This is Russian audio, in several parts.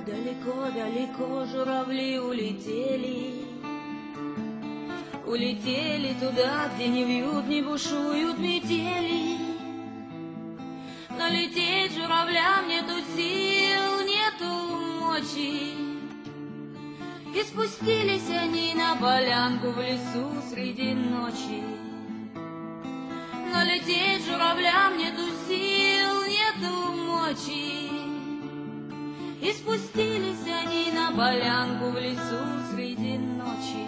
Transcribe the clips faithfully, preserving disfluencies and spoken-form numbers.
Далеко-далеко журавли улетели, улетели туда, где не вьют, не бушуют метели. Но лететь журавлям нету сил, нету мочи, и спустились они на полянку в лесу среди ночи. Но лететь журавлям нету сил, нету мочи, и спустились они на полянку в лесу среди ночи.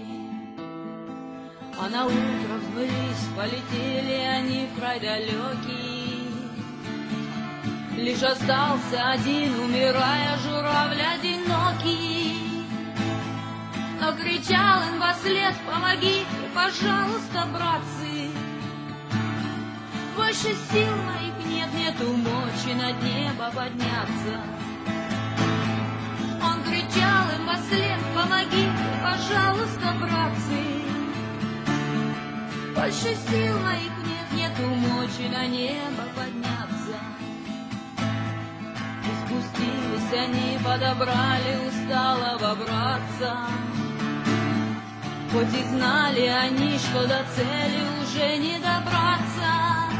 А на утро взмылись, полетели они в край далекий. Лишь остался один, умирая, журавль одинокий. Но кричал им вослед: помогите, пожалуйста, братцы, больше сил моих нет, нету мочи над небо подняться. Он кричал им вослед: помогите, пожалуйста, братцы, больше сил моих нет, нету мочи на небо подняться. И спустились они, подобрали усталого братца, хоть и знали они, что до цели уже не добраться.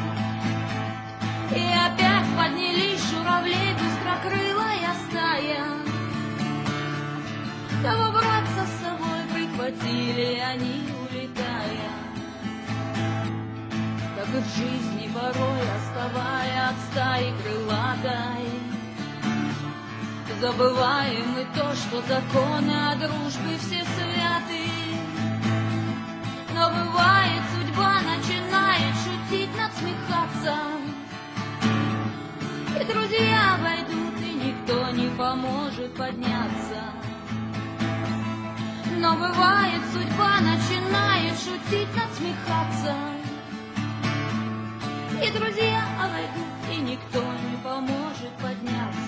И опять поднялись журавлей быстрокрылая стая. Того братца с собой прихватили они, улетая. Так и в жизни порой, оставая от стаи крылатой, забываем мы то, что законы о дружбе все святы. Но бывает, судьба начинает шутить, надсмехаться, и друзья войдут, и никто не поможет подняться. Но бывает, судьба начинает шутить, надсмехаться, и друзья войдут, и никто не поможет подняться.